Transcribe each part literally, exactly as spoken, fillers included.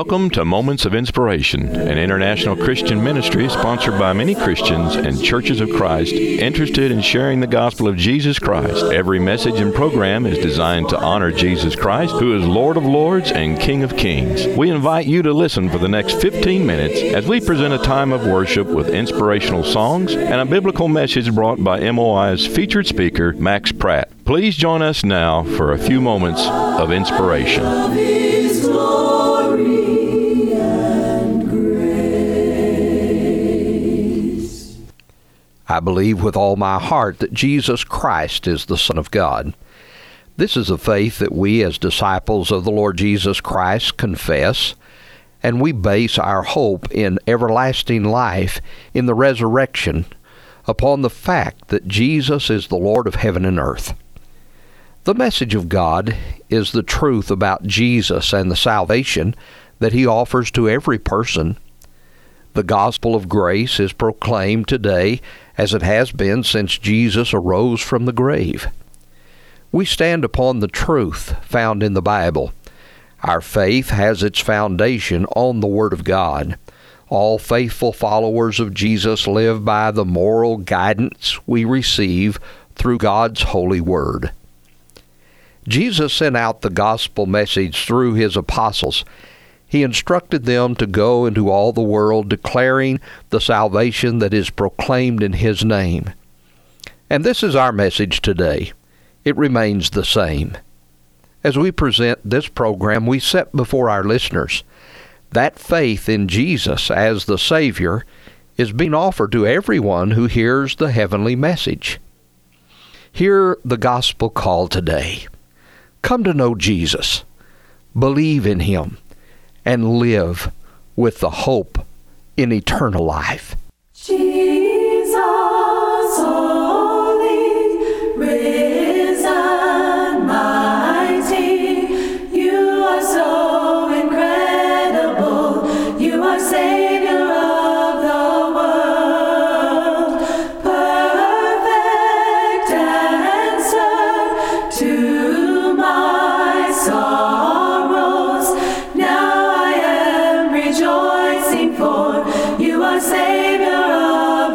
Welcome to Moments of Inspiration, an international Christian ministry sponsored by many Christians and churches of Christ interested in sharing the gospel of Jesus Christ. Every message and program is designed to honor Jesus Christ, who is Lord of Lords and King of Kings. We invite you to listen for the next fifteen minutes as we present a time of worship with inspirational songs and a biblical message brought by M O I's featured speaker, Max Pratt. Please join us now for a few moments of inspiration. I believe with all my heart that Jesus Christ is the Son of God. This is a faith that we as disciples of the Lord Jesus Christ confess, and we base our hope in everlasting life in the resurrection upon the fact that Jesus is the Lord of heaven and earth. The message of God is the truth about Jesus and the salvation that He offers to every person. The gospel of grace is proclaimed today as it has been since Jesus arose from the grave. We stand upon the truth found in the Bible. Our faith has its foundation on the Word of God. All faithful followers of Jesus live by the moral guidance we receive through God's holy Word. Jesus sent out the gospel message through His apostles. He instructed them to go into all the world declaring the salvation that is proclaimed in His name. And this is our message today. It remains the same. As we present this program, we set before our listeners that faith in Jesus as the Savior is being offered to everyone who hears the heavenly message. Hear the gospel call today. Come to know Jesus, believe in Him, and live with the hope in eternal life. Jesus, holy, risen, mighty, you are so incredible, you are Savior of the world, perfect answer to my sorrows. Now rejoicing, for you are Savior of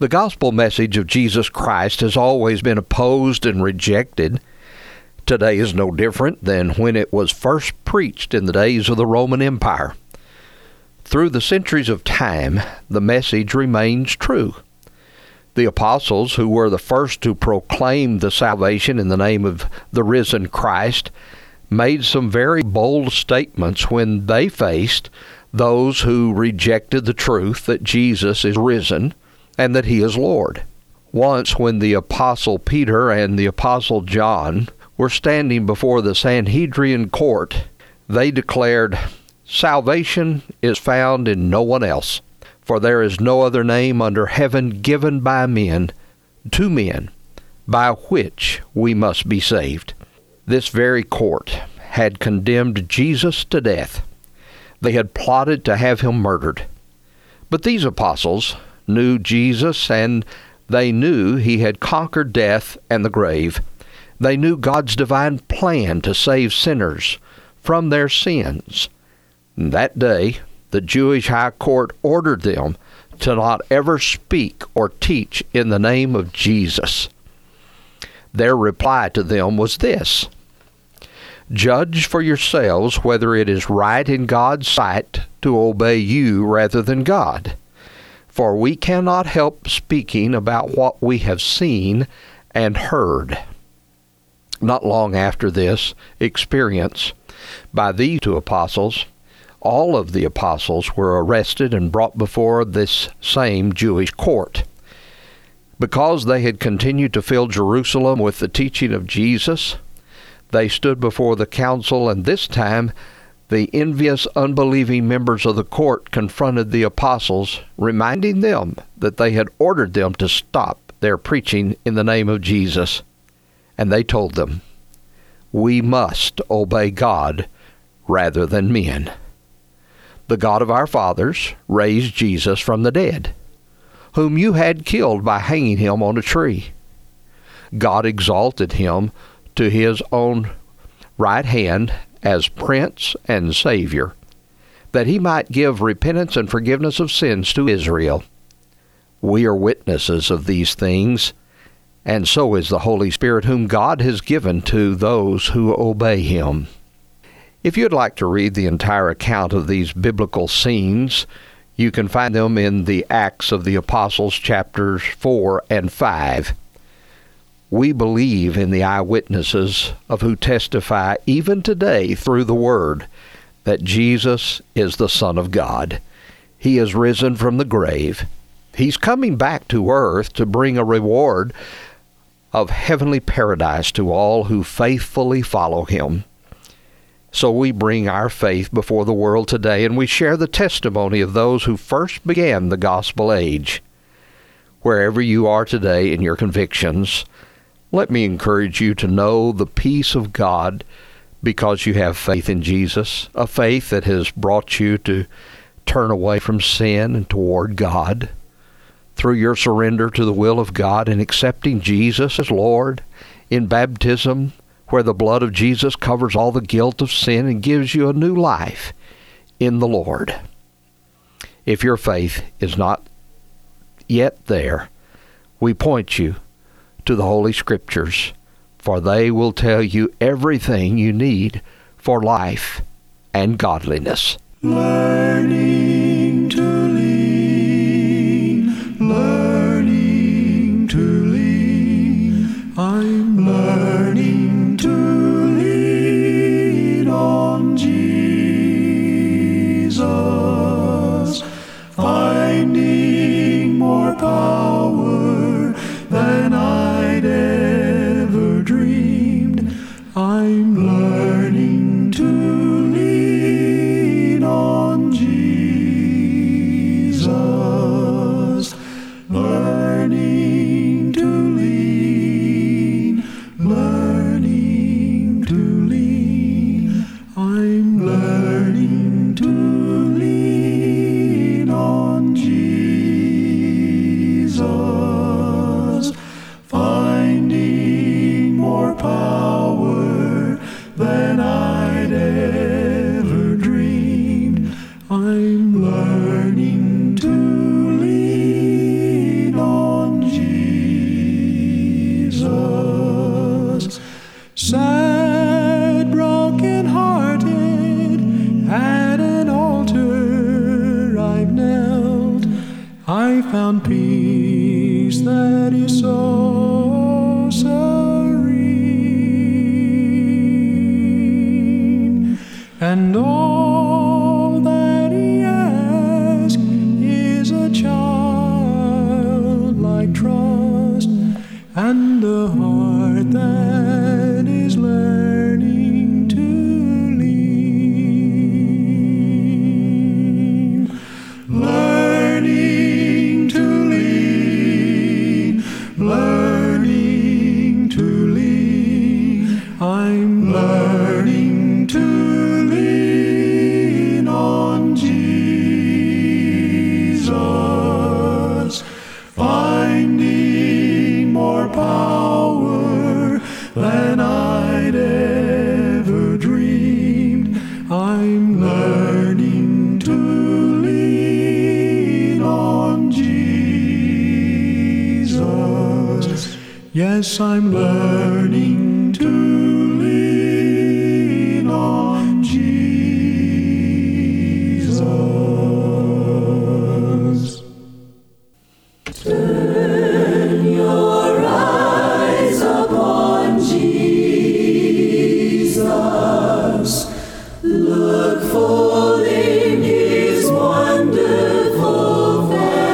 The gospel message of Jesus Christ has always been opposed and rejected. Today is no different than when it was first preached in the days of the Roman Empire. Through the centuries of time, the message remains true. The apostles, who were the first to proclaim the salvation in the name of the risen Christ, made some very bold statements when they faced those who rejected the truth that Jesus is risen and that he is Lord. Once, when the apostle Peter and the apostle John were standing before the Sanhedrin court, they declared, "Salvation is found in no one else, for there is no other name under heaven given by men, to men, by which we must be saved." This very court had condemned Jesus to death. They had plotted to have him murdered. But these apostles knew Jesus, and they knew he had conquered death and the grave. They knew God's divine plan to save sinners from their sins. That day, the Jewish high court ordered them to not ever speak or teach in the name of Jesus. Their reply to them was this: "Judge for yourselves whether it is right in God's sight to obey you rather than God. For we cannot help speaking about what we have seen and heard." Not long after this experience by these two apostles, all of the apostles were arrested and brought before this same Jewish court. Because they had continued to fill Jerusalem with the teaching of Jesus, they stood before the council, and this time the envious, unbelieving members of the court confronted the apostles, reminding them that they had ordered them to stop their preaching in the name of Jesus. And they told them, "We must obey God rather than men. The God of our fathers raised Jesus from the dead, whom you had killed by hanging him on a tree. God exalted him to his own right hand as Prince and Savior, that he might give repentance and forgiveness of sins to Israel. We are witnesses of these things, and so is the Holy Spirit, whom God has given to those who obey him." If you'd like to read the entire account of these biblical scenes, you can find them in the Acts of the Apostles, chapters four and five. We believe in the eyewitnesses of who testify even today through the Word that Jesus is the Son of God. He is risen from the grave. He's coming back to earth to bring a reward of heavenly paradise to all who faithfully follow him. So we bring our faith before the world today, and we share the testimony of those who first began the gospel age. Wherever you are today in your convictions, let me encourage you to know the peace of God because you have faith in Jesus, a faith that has brought you to turn away from sin and toward God. Through your surrender to the will of God and accepting Jesus as Lord in baptism, where the blood of Jesus covers all the guilt of sin and gives you a new life in the Lord. If your faith is not yet there, we point you to the Holy Scriptures, for they will tell you everything you need for life and godliness. Learning to lean, learning to lean, I'm learning to lean on Jesus, finding more power than I'd ever dreamed. I'm learning to lean on Jesus, learning to lean, learning to lean. I'm learning to lean on Jesus, finding more power sad, broken-hearted, at an altar I've knelt. I found peace that is so serene, and all that he asks is a childlike trust, and a heart that is learning to lean, learning to lean, learning to lean. I'm learning to lean on Jesus, finding more power than I'd ever dreamed. I'm learning to lean on Jesus. Yes, I'm learning to lean on Jesus. Turn your eyes upon Jesus. Look full in his wonderful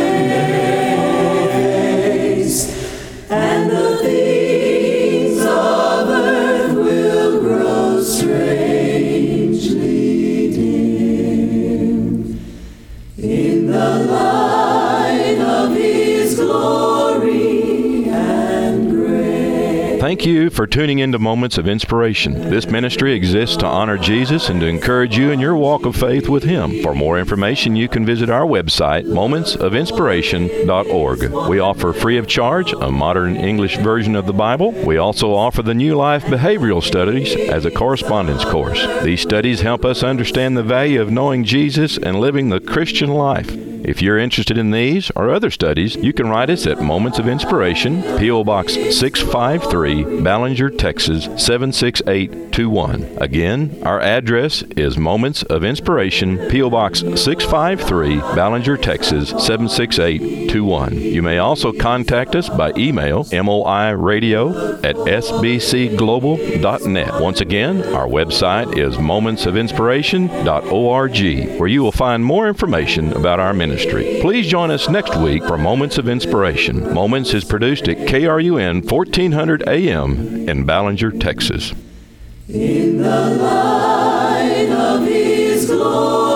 face, and the things of earth will grow strangely dim in the light of his glory and grace. Thank you for tuning into Moments of Inspiration. This ministry exists to honor Jesus and to encourage you in your walk of faith with Him. For more information, you can visit our website, moments of inspiration dot org. We offer free of charge a modern English version of the Bible. We also offer the New Life Behavioral Studies as a correspondence course. These studies help us understand the value of knowing Jesus and living the Christian life. If you're interested in these or other studies, you can write us at Moments of Inspiration, P O. Box six five three, Ballinger, Texas seven six eight two one. Again, our address is Moments of Inspiration, P O. Box six five three, Ballinger, Texas seven six eight two one. You may also contact us by email, moiradio at s b c global dot net. Once again, our website is moments of inspiration dot org, where you will find more information about our ministry. Please join us next week for Moments of Inspiration. Moments is produced at K R U N fourteen hundred A M in Ballinger, Texas. In the light of his glory.